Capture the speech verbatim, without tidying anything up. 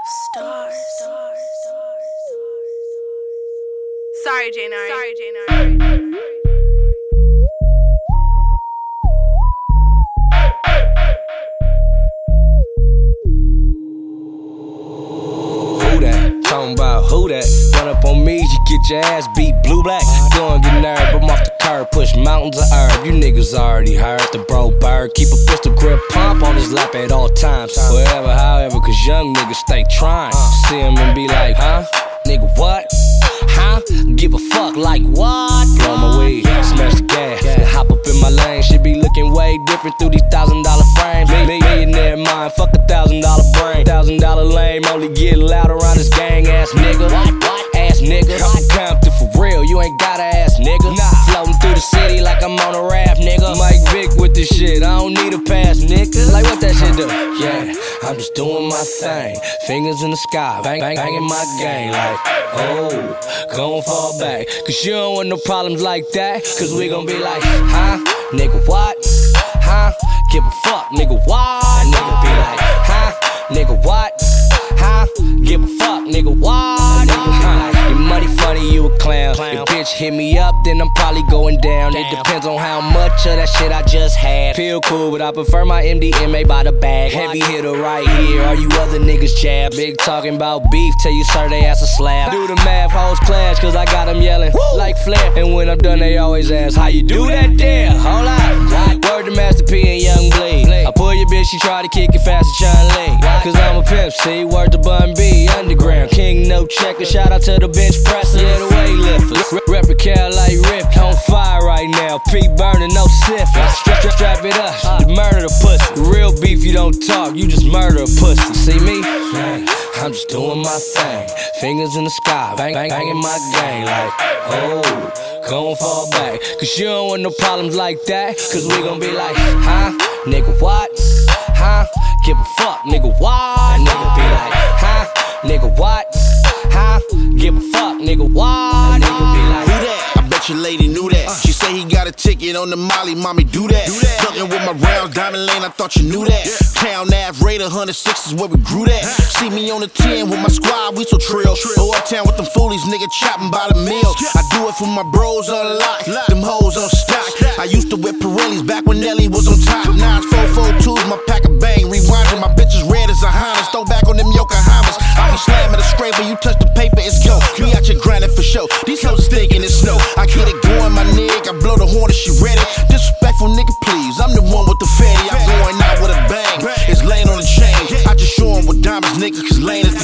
Stars. Sorry, Janari. Sorry, Janari. Talking about who that? Run up on me, you get your ass beat blue black. Don't get nerve, I'm off the curb, push mountains of herb. You niggas already heard the bro bird. Keep a pistol grip pump on his lap at all times. Forever, however, cause young niggas stay trying. See him and be like, huh? Nigga, what? Huh? Give a fuck like what? Blow my weed, smash the gas, and hop up in my lane. Should be looking way different through these thousand dollar frames. Millionaire mind, fuck a thousand dollar brain. Thousand dollar lame, only get loud around this gang ass nigga. What? What? Ass nigga. I'm Compton for real, you ain't gotta ask nigga. Nah. Floating through the city like I'm on a raft, nigga. Mike Vick with this shit, I don't need a pass, nigga. Like what that shit do? Yeah, I'm just doing my thing. Fingers in the sky, bang, bang, banging my gang like, oh, gon' fall back. Cause you don't want no problems like that. Cause we gon' be like, huh? Nigga, what? Huh? Give a fuck, nigga, what? Nigga be like, huh? Nigga, what? Huh? Give a fuck, nigga, what? Nigga be like, you money funny, you a clown. If bitch hit me up, then I'm probably going down. It depends on how much of that shit I just had. Feel cool, but I prefer my M D M A by the bag. Heavy hitter right here, all you other niggas jab. Big talking about beef, tell you sir they ass a slab. Do the math, hoes clash, cause I got them yelling like Flair. And when I'm done, they always ask, how you do that there? Hold up, word to Master P and Young Bleed. I pull your bitch, she try to kick it fast as Chun Li. Cause I'm a pimp, see, word to Bun B, underground. King no checker, shout out to the bench presser, yeah, the weightlifters. Rep a cow like Rip, on fire right now. P burning, no syphilis. Strap, strap, strap it up, the murder the pussy. Real beef, you don't talk, you just murder a pussy. See me? I'm just doing my thing. Fingers in the sky, bang, bang, banging my gang like, oh, gon' fall back. Cause you don't want no problems like that. Cause we gon' be like, huh? Nigga, what? Huh? Give a fuck, nigga, what? Nigga be like, huh? Nigga, what? Huh? Give a fuck, nigga, what? Nigga be like, who that? I bet your lady knew that. She say he got a ticket on the Molly, mommy, do that. Fucking with my round diamond lane, I thought you knew that. Town Ave Raider, one oh six is where we grew that. See me on the ten with my squad, we so trill. Go uptown with them foolies, nigga chopping by the meal. I do it for my bros on lock, them hoes on stock. I used to whip Pirellis back when Nelly was on top. Now it's four four twos, my pack of bang. Rewinding, my bitches red as a Honda. Throw back on them Yokohamas. I be slamming the scrape when you touch the paper, it's go. We out here grinding for show. These hoes is thinking it's snow. I get it going, my nigga. I blow the horn and she ready. Disrespectful nigga, please. I'm the one with the fatty. I'm going out with a bang. It's laying on the chain. I just show 'em with diamonds, nigga, cause lane is the